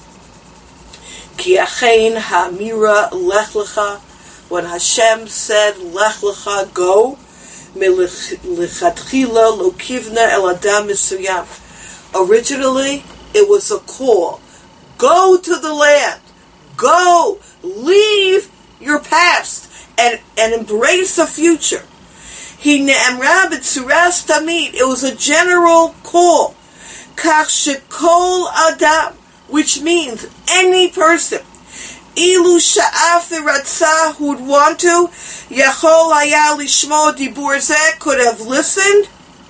Ki achein ha'amira lech lecha. When Hashem said lech lecha, go, milichatchila lo kivna el adam misuyam. Originally, it was a call. Go to the land. Go. Leave your past and, and embrace the future. He ne'emra b'tzuras tamid. It was a general call. Kach shekol adam, which means any person. Ilu sha'af v'ratzah, who would want to, yachol haya lishmo dibur zeh, could have listened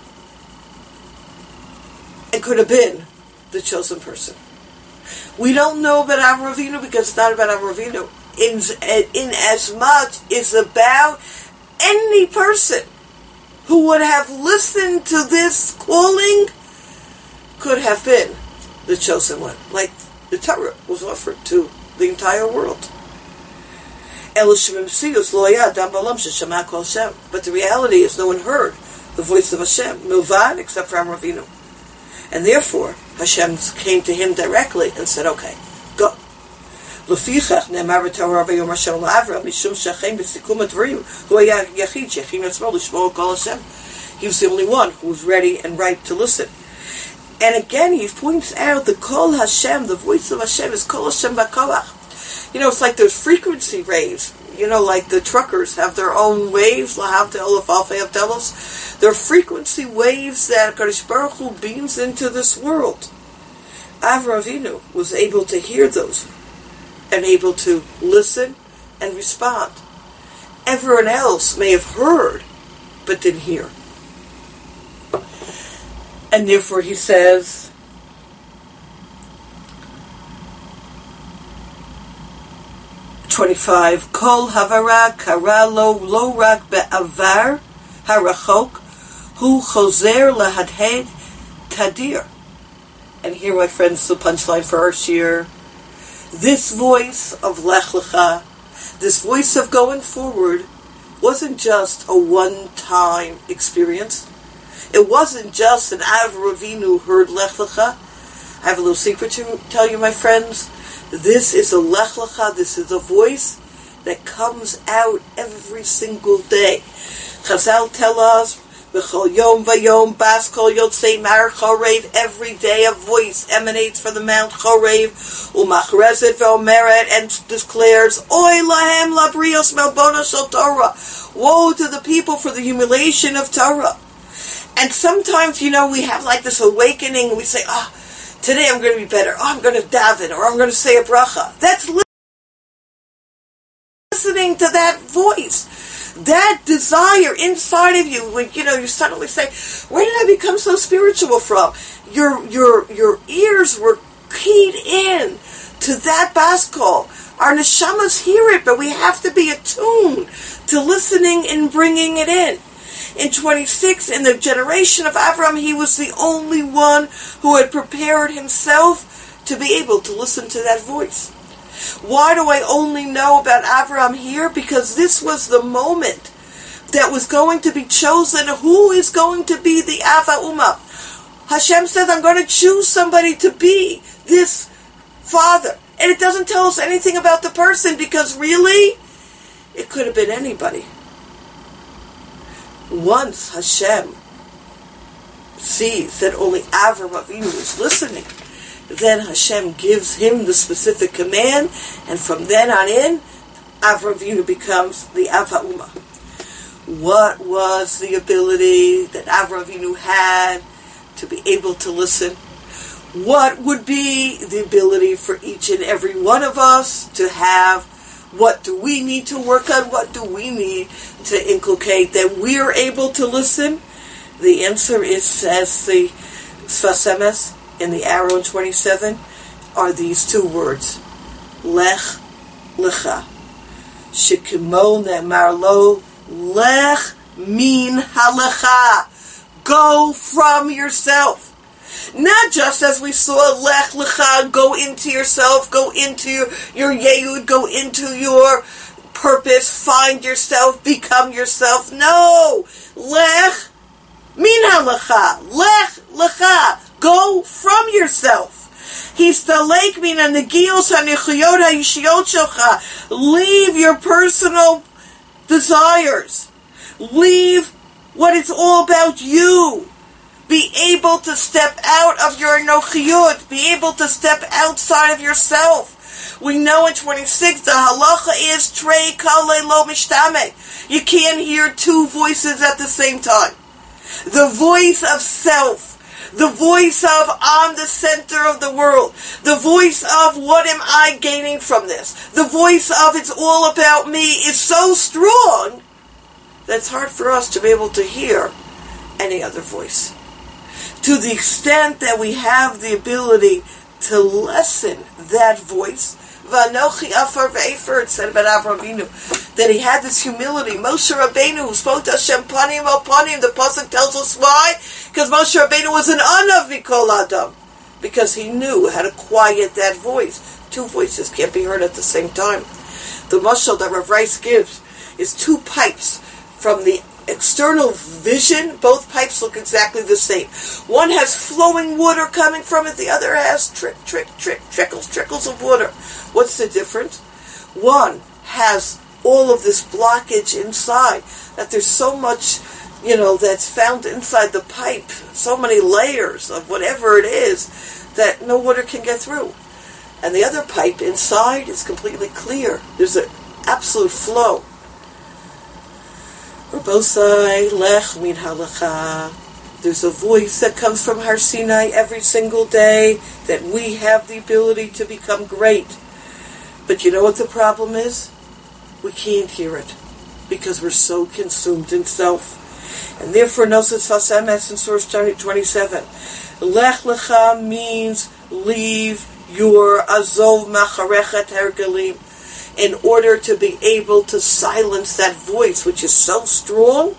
and could have been the chosen person. We don't know about Avraham Avinu because it's not about Avraham Avinu. In, in as much is about any person who would have listened to this calling could have been the chosen one. Like the Torah was offered to the entire world. But the reality is no one heard the voice of Hashem, milvad, except for Avraham Avinu. And therefore, Hashem came to him directly and said, okay, go. He was the only one who was ready and ripe to listen. And again, he points out the Kol Hashem, the voice of Hashem, is Kol Hashem B'Kolach. You know, it's like those frequency waves. You know, like the truckers have their own waves, Lahavdel, Alfei Avdelos. They're frequency waves that Kadosh Baruch Hu beams into this world. Avraham Avinu was able to hear those and able to listen and respond. Everyone else may have heard, but didn't hear. And therefore he says, twenty-five, Kol havara kara lo lo rak be'avar harachok hu chozer lahadhed tadir. And here, my friends, the punchline for our shir. This voice of Lech Lecha, this voice of going forward, wasn't just a one-time experience. It wasn't just an Avraham Avinu heard Lech Lecha. I have a little secret to tell you, my friends. This is a Lech Lecha, this is a voice that comes out every single day. Chazal tell us, B'chol yom vayom bas kol yotzei mar chorev, every day a voice emanates from the Mount Chorev, umachrezet ve'omeret, and declares, Oy lahem labrios melbona shel Torah, woe to the people for the humiliation of Torah. And sometimes, you know, we have like this awakening, we say, ah, oh, today I'm going to be better, oh, I'm going to daven, or I'm going to say a bracha. That's listening to that voice. That desire inside of you, when you know you suddenly say, "Where did I become so spiritual from?" Your your your ears were keyed in to that bas kol. Our neshamas hear it, but we have to be attuned to listening and bringing it in. In twenty-six, in the generation of Avraham, he was the only one who had prepared himself to be able to listen to that voice. Why do I only know about Avraham here? Because this was the moment that was going to be chosen. Who is going to be the Ava Ummah? Hashem says, I'm going to choose somebody to be this father. And it doesn't tell us anything about the person, because really, it could have been anybody. Once Hashem sees that only Avraham Avinu is listening, then Hashem gives him the specific command, and from then on in, Avraham Avinu becomes the Ava Ummah. What was the ability that Avraham Avinu had to be able to listen? What would be the ability for each and every one of us to have? What do we need to work on? What do we need to inculcate that we're able to listen? The answer is, says the Sfas Emes in the arrow in twenty-seven, are these two words. Lech Lecha. Shekimo ne'emar lo, Lech min halecha. Go from yourself. Not just as we saw, lech lecha, go into yourself, go into your, your yehud, go into your purpose, find yourself, become yourself. No! Lech min halecha. Lech lecha. Go from yourself. Histalek min hanegios hanichuyot haishiyot shelcha. Leave your personal desires. Leave what it's all about you. Be able to step out of your nochiyut. Be able to step outside of yourself. We know in twenty-six the halacha is trei kale lo mishtame. You can't hear two voices at the same time. The voice of self. The voice of I'm the center of the world. The voice of what am I gaining from this. The voice of it's all about me is so strong that it's hard for us to be able to hear any other voice. To the extent that we have the ability to lessen that voice, Vanochi afar ve'efer, it said about Avraham Avinu, that he had this humility. Moshe Rabbeinu, who spoke to Hashem panim al panim, the pasuk tells us why, because Moshe Rabbeinu was an anav mikol adam, because he knew how to quiet that voice. Two voices can't be heard at the same time. The mashal that Rav Rice gives is two pipes. From the external vision, both pipes look exactly the same. One has flowing water coming from it, the other has trick, trick, trick, trickles, trickles of water. What's the difference? One has all of this blockage inside, that there's so much, you know, that's found inside the pipe, so many layers of whatever it is, that no water can get through. And the other pipe inside is completely clear. There's an absolute flow. Rabosai, lech min halacha. There's a voice that comes from Har Sinai every single day that we have the ability to become great. But you know what the problem is? We can't hear it because we're so consumed in self. And therefore, Nosas Fasemes in source twenty-seven. Lech lecha means leave your azov macharechet hergelim, in order to be able to silence that voice which is so strong.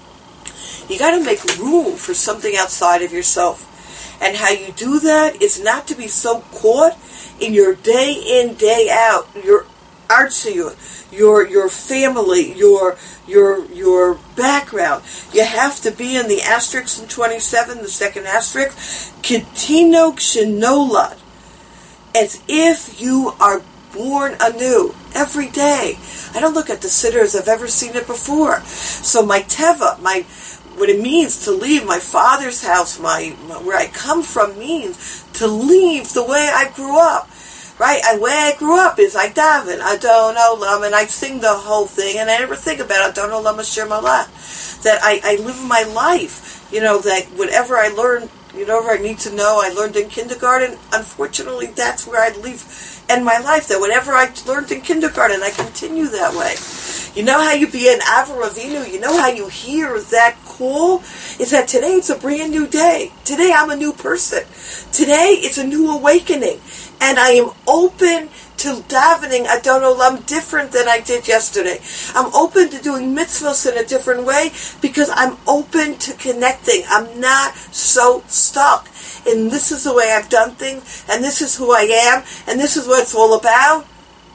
You got to make room for something outside of yourself. And how you do that is not to be so caught in your day in, day out, your artsiyut, your your family, your your your background. You have to be in the asterisk in twenty-seven, the second asterisk, Ketinok Shenolad, as if you are born anew every day. I don't look at the siddur as I've ever seen it before. So my teva, my what it means to leave my father's house, my, my where I come from, means to leave the way I grew up. Right? And the way I grew up is I daven, Adon Olam, and I sing the whole thing, and I never think about Adon Olam Asher Malach. That I, I live my life, you know, that whatever I learn, you know, whatever I need to know, I learned in kindergarten. Unfortunately, that's where I live in my life. That whatever I learned in kindergarten, I continue that way. You know how you be an Avraham Avinu? You know how you hear that call? Is that today it's a brand new day. Today I'm a new person. Today it's a new awakening. And I am open to davening Adon Olam different than I did yesterday. I'm open to doing mitzvahs in a different way because I'm open to connecting. I'm not so stuck. And this is the way I've done things, and this is who I am, and this is what it's all about.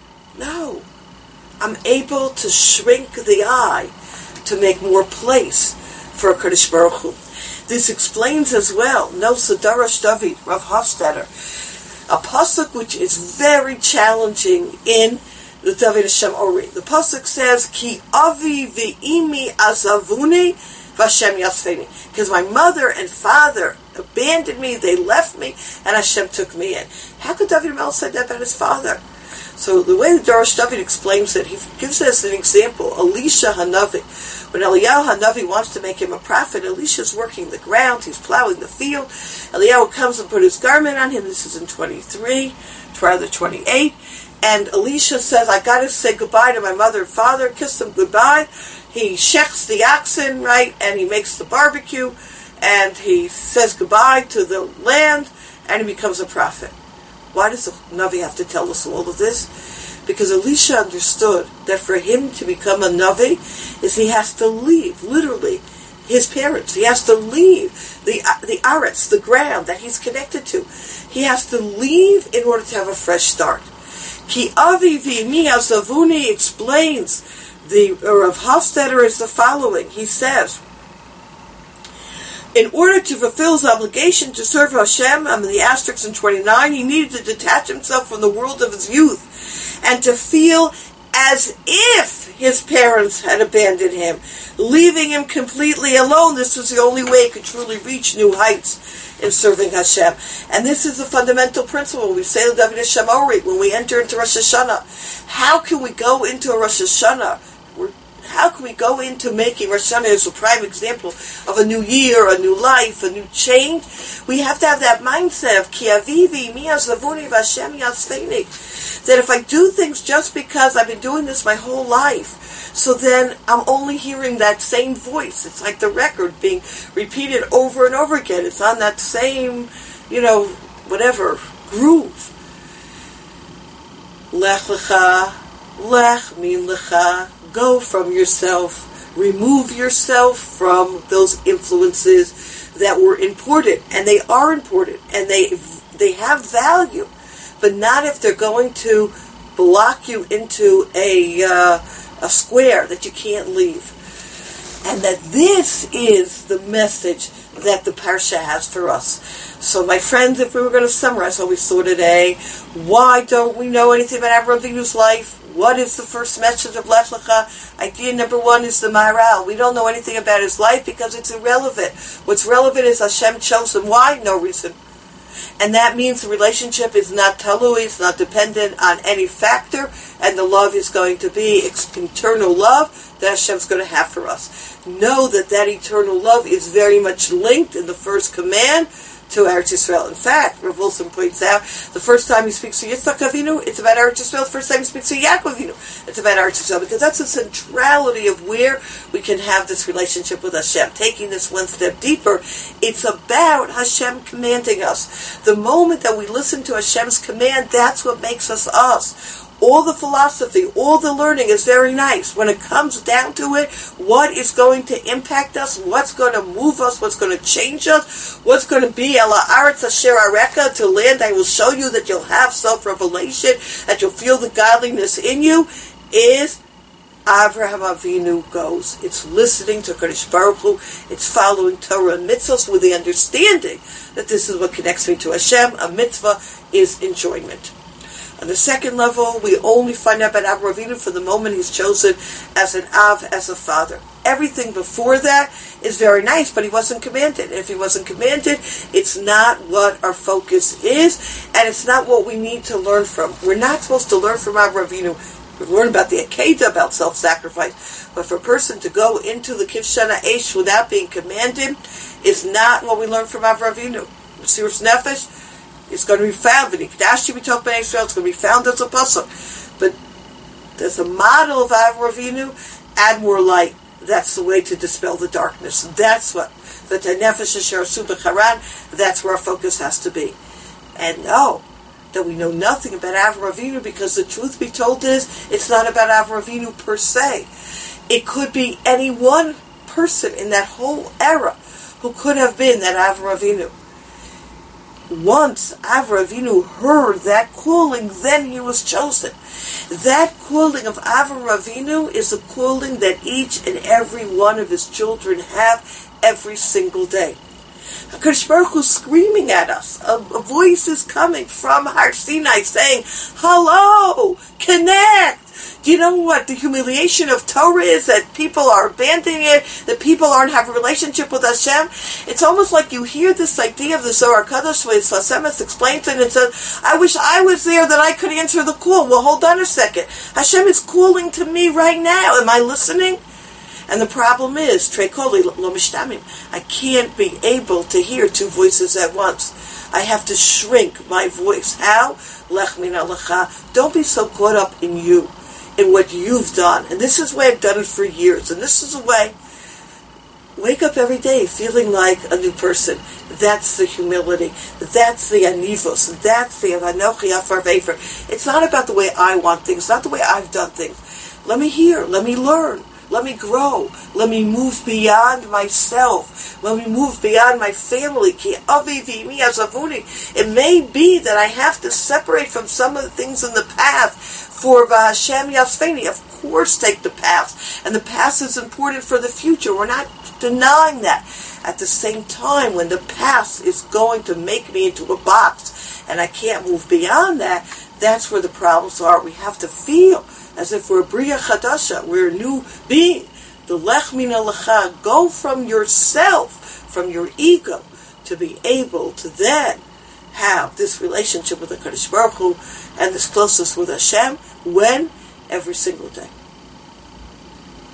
No. I'm able to shrink the eye to make more place for Kadosh Baruch Hu. This explains as well, no Sadarash David, Rav Hofstadter, a pasuk which is very challenging in the David Hashem Ori. The pasuk says, Ki avi ve'imi azavuni v'Hashem yasfeni. Because my mother and father abandoned me, they left me, and Hashem took me in. How could David Mel say that about his father? So the way the Darash David explains it, he gives us an example. Elisha Hanavi. When Eliyahu Hanavi wants to make him a prophet, Elisha's working the ground, he's plowing the field. Eliyahu comes and puts his garment on him. This is in twenty-three, rather twenty-eight. And Elisha says, I got to say goodbye to my mother and father, kiss them goodbye. He shechs the oxen, right, and he makes the barbecue, and he says goodbye to the land, and he becomes a prophet. Why does the Navi have to tell us all of this? Because Elisha understood that for him to become a Navi is he has to leave, literally, his parents. He has to leave the the aretz, the ground that he's connected to. He has to leave in order to have a fresh start. Ki avi v'imi azavuni explains, the Rav Hofstadter is the following. He says, in order to fulfill his obligation to serve Hashem, I'm in the asterisk in twenty-nine, he needed to detach himself from the world of his youth and to feel as if his parents had abandoned him, leaving him completely alone. This was the only way he could truly reach new heights in serving Hashem. And this is the fundamental principle. We say the David Hashem Ori when we enter into Rosh Hashanah. How can we go into a Rosh Hashanah? How can we go into making Rosh Hashanah as a prime example of a new year, a new life, a new change? We have to have that mindset of Ki avivi mi azavuni v'Hashem yasveini. That if I do things just because I've been doing this my whole life, so then I'm only hearing that same voice. It's like the record being repeated over and over again. It's on that same, you know, whatever, groove. Lech lecha, lech min lecha. Go from yourself, remove yourself from those influences that were important, and they are important, and they they have value, but not if they're going to block you into a uh, a square that you can't leave. And that this is the message that the Parsha has for us. So, my friends, if we were going to summarize what we saw today, why don't we know anything about Avraham Avinu's life? What is the first message of Lech Lecha? Idea number one is the Maharal. We don't know anything about his life because it's irrelevant. What's relevant is Hashem chose him. Why? No reason. And that means the relationship is not talui, it's not dependent on any factor, and the love is going to be eternal love that Hashem's going to have for us. Know that that eternal love is very much linked in the first command to Eretz Yisrael. In fact, Rav Wilson points out, the first time he speaks to Yitzchak Avinu, it's about Eretz Yisrael. The first time he speaks to Yaakov Avinu, it's about Eretz Yisrael, because that's the centrality of where we can have this relationship with Hashem. Taking this one step deeper, it's about Hashem commanding us. The moment that we listen to Hashem's command, that's what makes us us. All the philosophy, all the learning is very nice. When it comes down to it, what is going to impact us, what's going to move us, what's going to change us, what's going to be Ela Aretz Asher Areka, to land I will show you that you'll have self-revelation, that you'll feel the godliness in you, is Avraham Avinu goes. It's listening to Kadosh Baruch Hu, it's following Torah and mitzvahs with the understanding that this is what connects me to Hashem. A mitzvah is enjoyment. On the second level, we only find out about Avraham Avinu for the moment he's chosen as an Av, as a father. Everything before that is very nice, but he wasn't commanded. And if he wasn't commanded, it's not what our focus is, and it's not what we need to learn from. We're not supposed to learn from Avraham Avinu. We learn about the Akedah, about self-sacrifice. But for a person to go into the Kivshana Eish without being commanded is not what we learn from Avraham Avinu. Mesiras Nefesh, it's going to be found in Ikdash B'Toch Bnei Israel. It's going to be found as a pasuk. But there's a model of Avraham Avinu. Add more light. That's the way to dispel the darkness. That's what the Nefesh Asher Asu B'Charan. That's where our focus has to be. And know that we know nothing about Avraham Avinu, because the truth be told is it's not about Avraham Avinu per se. It could be any one person in that whole era who could have been that Avraham Avinu. Once Avraham Avinu heard that calling, then he was chosen. That calling of Avraham Avinu is a calling that each and every one of his children have every single day. HaKadosh Baruch Hu is screaming at us. A, a voice is coming from Har Sinai saying, hello, connect. Do you know what the humiliation of Torah is? That people are abandoning it, that people aren't having a relationship with Hashem. It's almost like you hear this idea of the Zohar Kadosh, where Sfas Emes explains it and says, I wish I was there that I could answer the call. Well, hold on a second. Hashem is calling to me right now. Am I listening? And the problem is, Trei Koli lo mishtamim. I can't be able to hear two voices at once. I have to shrink my voice. How? Lech mina lecha. Don't be so caught up in you, in what you've done. And this is the way I've done it for years. And this is the way. Wake up every day feeling like a new person. That's the humility. That's the anivos. That's the avanochi afar vefer. It's not about the way I want things. It's not the way I've done things. Let me hear. Let me learn. Let me grow. Let me move beyond myself. Let me move beyond my family. It may be that I have to separate from some of the things in the past for Hashem Yasfeni. Of course, take the past. And the past is important for the future. We're not denying that. At the same time, when the past is going to make me into a box and I can't move beyond that, that's where the problems are. We have to feel as if we're Bria Chadasha, we're a new being. The Lech Min Alecha, go from yourself, from your ego, to be able to then have this relationship with the Kadosh Baruch Hu and this closeness with Hashem. When? Every single day.